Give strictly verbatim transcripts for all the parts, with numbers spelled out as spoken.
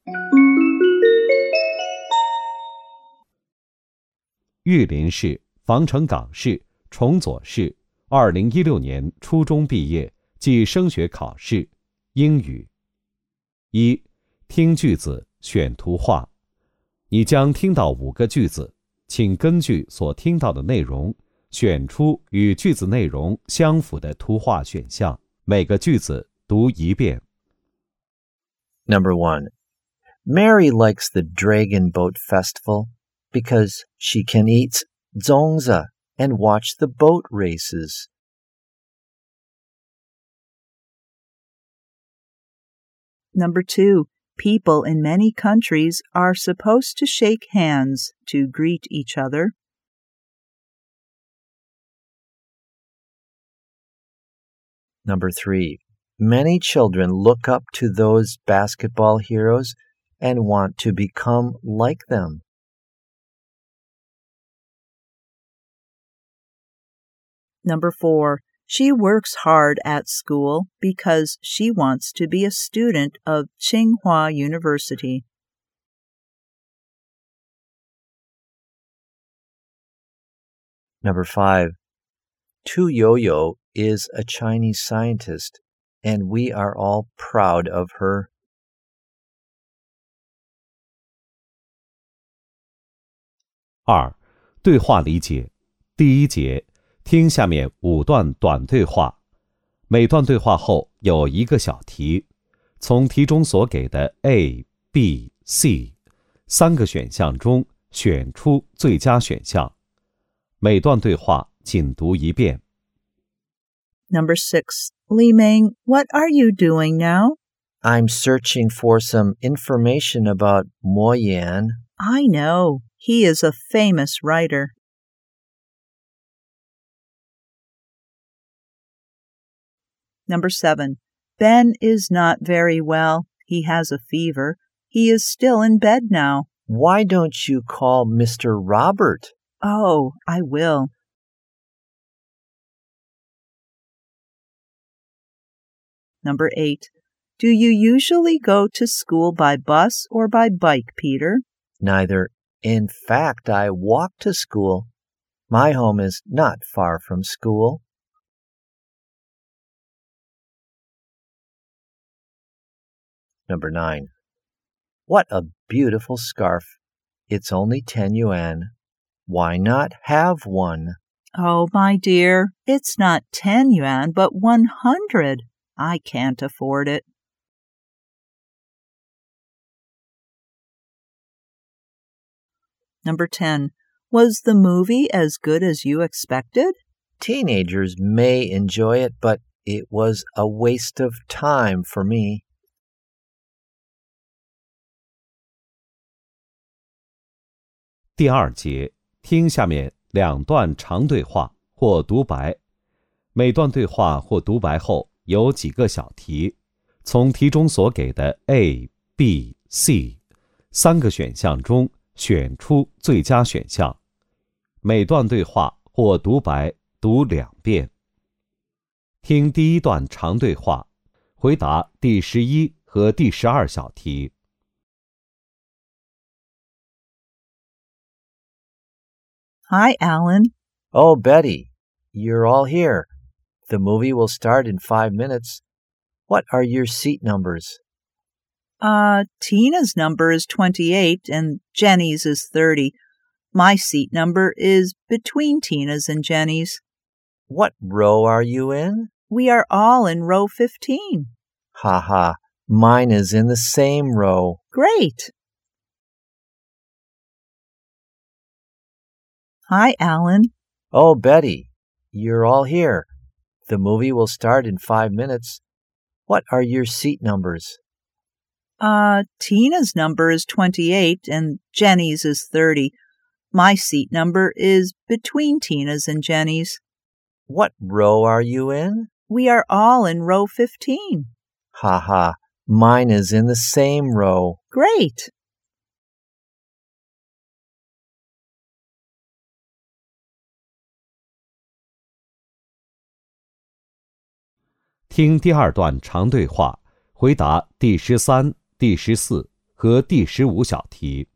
玉林市、防城港市、崇左市二零一六年初中毕业暨升学考试。英语。一、听句子，选图画。你将听到五个句子，请根据所听到的内容，选出与句子内容相符的图画选项。每个句子读一遍。 Number one, Mary likes the Dragon Boat Festival because she can eat zongzi and watch the boat races. Number two, people in many countries are supposed to shake hands to greet each other. Number three, many children look up to those basketball heroes and want to become like them. Number four, she works hard at school because she wants to be a student of Tsinghua University. Number five, Tu Youyou is a Chinese scientist, and we are all proud of her. 二、对话理解。第一节，听下面五段短对话，每段对话后有一个小题，从题中所给的 A、B、C 三个选项中选出最佳选项。每段对话仅读一遍。 Number six, Li Ming, what are you doing now? I'm searching for some information about Mo Yan. I know. He is a famous writer. Number seven, Ben is not very well. He has a fever. He is still in bed now. Why don't you call Mister Robert? Oh, I will. Number eight, do you usually go to school by bus or by bike, Peter? Neither. In fact, I walk to school. My home is not far from school. Number nine. What a beautiful scarf. It's only ten yuan. Why not have one? Oh, my dear, it's not ten yuan, but one hundred. I can't afford it. Number ten. Was the movie as good as you expected? Teenagers may enjoy it, but it was a waste of time for me. 第二节，听下面两段长对话或独白，每段对话或独白后有几个小题，从题中所给的 A、B、C 三个选项中选出最佳选项。每段对话或独白读两遍。听第一段长对话，回答第十一和第十二小题。 Hi, Alan. Oh, Betty, you're all here. The movie will start in five minutes. What are your seat numbers? Uh, Tina's number is twenty-eight and Jenny's is thirty. My seat number is between Tina's and Jenny's. What row are you in? We are all in row fifteen. Ha ha, mine is in the same row. Great. Hi, Alan. Oh, Betty, you're all here. The movie will start in five minutes. What are your seat numbers? Uh, Tina's number is twenty-eight and Jenny's is thirty. My seat number is between Tina's and Jenny's. What row are you in? We are all in row fifteen. Ha ha, mine is in the same row. Great. 听第二段长对话，回答第十三、第十四和第十五小题。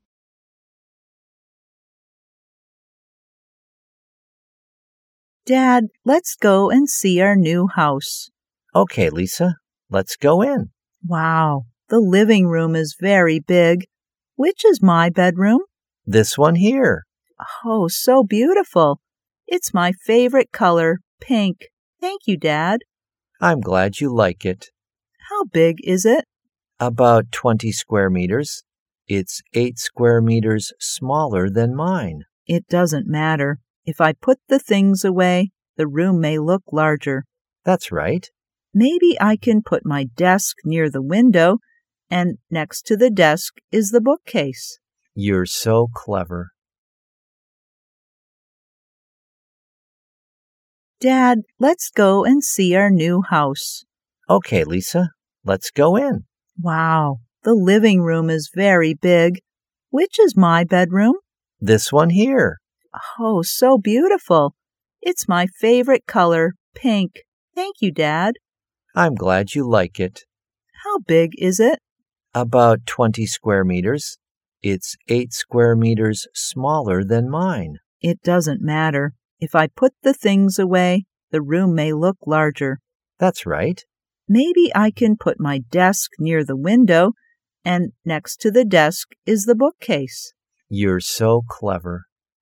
Dad, let's go and see our new house. Okay, Lisa, let's go in. Wow, the living room is very big. Which is my bedroom? This one here. Oh, so beautiful. It's my favorite color, pink. Thank you, Dad. I'm glad you like it. How big is it? About twenty square meters. It's eight square meters smaller than mine. It doesn't matter. If I put the things away, the room may look larger. That's right. Maybe I can put my desk near the window, and next to the desk is the bookcase. You're so clever. Dad, let's go and see our new house. Okay, Lisa, let's go in. Wow, the living room is very big. Which is my bedroom? This one here. Oh, so beautiful. It's my favorite color, pink. Thank you, Dad. I'm glad you like it. How big is it? About twenty square meters. It's eight square meters smaller than mine. It doesn't matter. If I put the things away, the room may look larger. That's right. Maybe I can put my desk near the window, and next to the desk is the bookcase. You're so clever.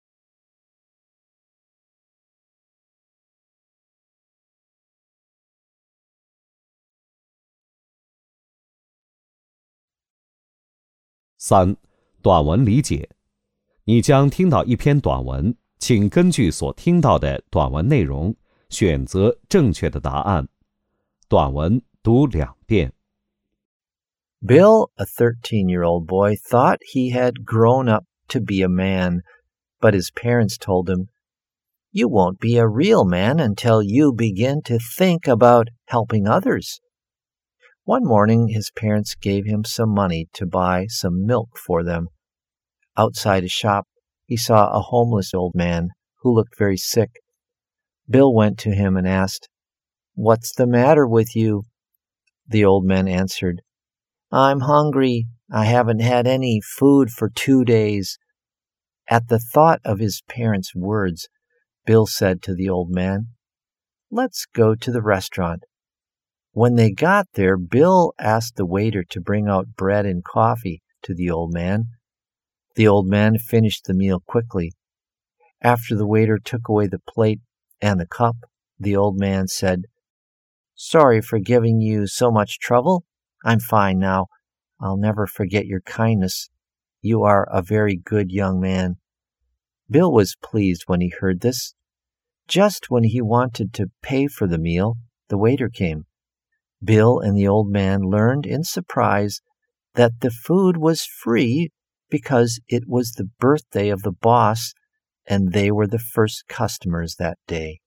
三、短文理解。你将听到一篇短文，请根据所听到的短文内容，选择正确的答案。短文读两遍。 Bill, a thirteen-year-old boy, thought he had grown up to be a man, but his parents told him, "You won't be a real man until you begin to think about helping others." One morning, his parents gave him some money to buy some milk for them. Outside a shop, he saw a homeless old man who looked very sick. Bill went to him and asked, "What's the matter with you?" The old man answered, "I'm hungry. I haven't had any food for two days." At the thought of his parents' words, Bill said to the old man, "Let's go to the restaurant." When they got there, Bill asked the waiter to bring out bread and coffee to the old man. The old man finished the meal quickly. After the waiter took away the plate and the cup, the old man said, "Sorry for giving you so much trouble. I'm fine now. I'll never forget your kindness. You are a very good young man." Bill was pleased when he heard this. Just when he wanted to pay for the meal, the waiter came. Bill and the old man learned in surprise that the food was free because it was the birthday of the boss, and they were the first customers that day.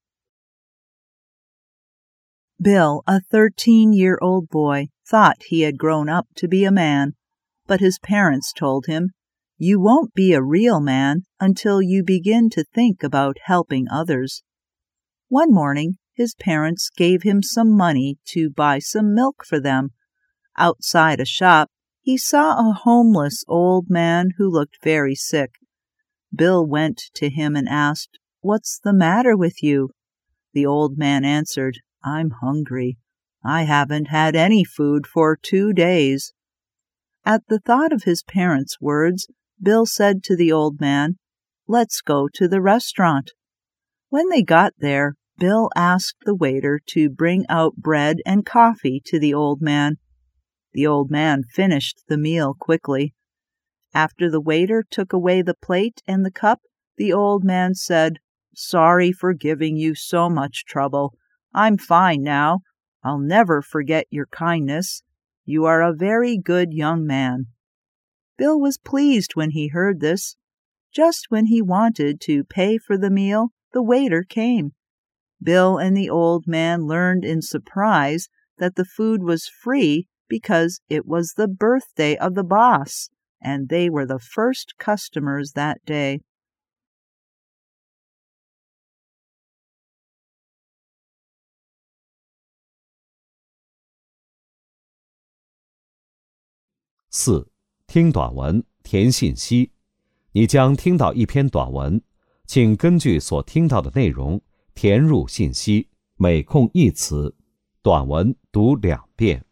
Bill, a thirteen-year-old boy, thought he had grown up to be a man, but his parents told him, "You won't be a real man until you begin to think about helping others." One morning, his parents gave him some money to buy some milk for them. Outside a shop, he saw a homeless old man who looked very sick. Bill went to him and asked, "What's the matter with you?" The old man answered, "I'm hungry. I haven't had any food for two days." At the thought of his parents' words, Bill said to the old man, "Let's go to the restaurant." When they got there, Bill asked the waiter to bring out bread and coffee to the old man. The old man finished the meal quickly. After the waiter took away the plate and the cup, the old man said, "Sorry for giving you so much trouble. I'm fine now. I'll never forget your kindness. You are a very good young man." Bill was pleased when he heard this. Just when he wanted to pay for the meal, the waiter came. Bill and the old man learned in surprise that the food was free because it was the birthday of the boss, and they were the first customers that day. 听短文，填信息。你将听到一篇短文，请根据所听到的内容填入信息，每空一词。短文读两遍。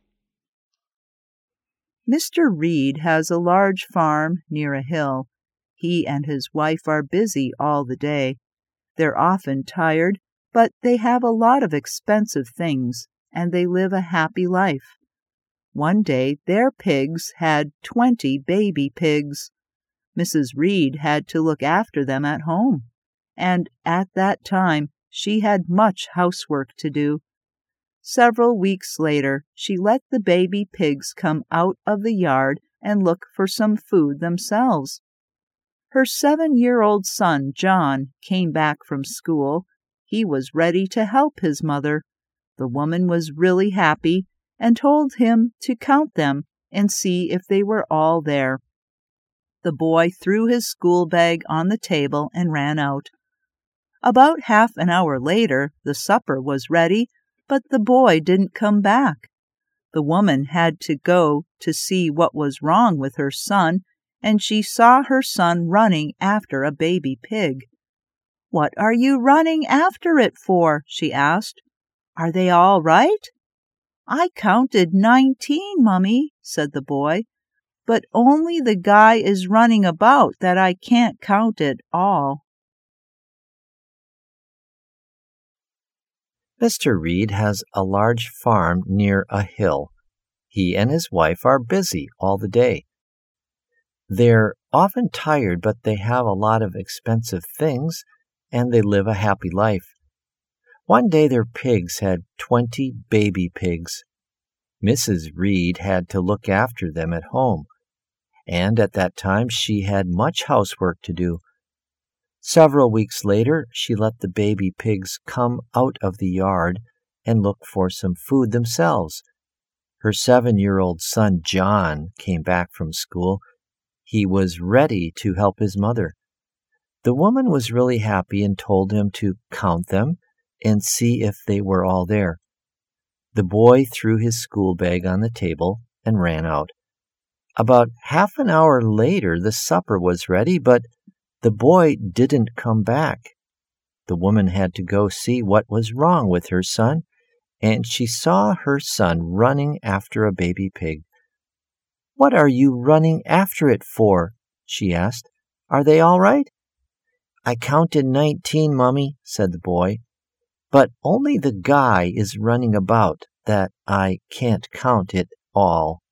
Mister Reed has a large farm near a hill. He and his wife are busy all the day. They're often tired, but they have a lot of expensive things, and they live a happy life. One day their pigs had twenty baby pigs. Missus Reed had to look after them at home, and at that time she had much housework to do. Several weeks later, she let the baby pigs come out of the yard and look for some food themselves. Her seven-year-old son, John, came back from school. He was ready to help his mother. The woman was really happy and told him to count them and see if they were all there. The boy threw his school bag on the table and ran out. About half an hour later, the supper was ready, but the boy didn't come back. The woman had to go to see what was wrong with her son, and she saw her son running after a baby pig. "What are you running after it for?" she asked. "Are they all right?" "I counted nineteen, Mummy," said the boy, "but only the guy is running about that I can't count it all." Mister Reed has a large farm near a hill. He and his wife are busy all the day. They're often tired, but they have a lot of expensive things, and they live a happy life. One day their pigs had twenty baby pigs. Missus Reed had to look after them at home, and at that time she had much housework to do. Several weeks later, she let the baby pigs come out of the yard and look for some food themselves. Her seven-year-old son, John, came back from school. He was ready to help his mother. The woman was really happy and told him to count them and see if they were all there. The boy threw his school bag on the table and ran out. About half an hour later, the supper was ready, but the boy didn't come back. The woman had to go see what was wrong with her son, and she saw her son running after a baby pig. "What are you running after it for?" she asked. "Are they all right?" "I counted nineteen, Mummy," said the boy, "but only the guy is running about that I can't count it all."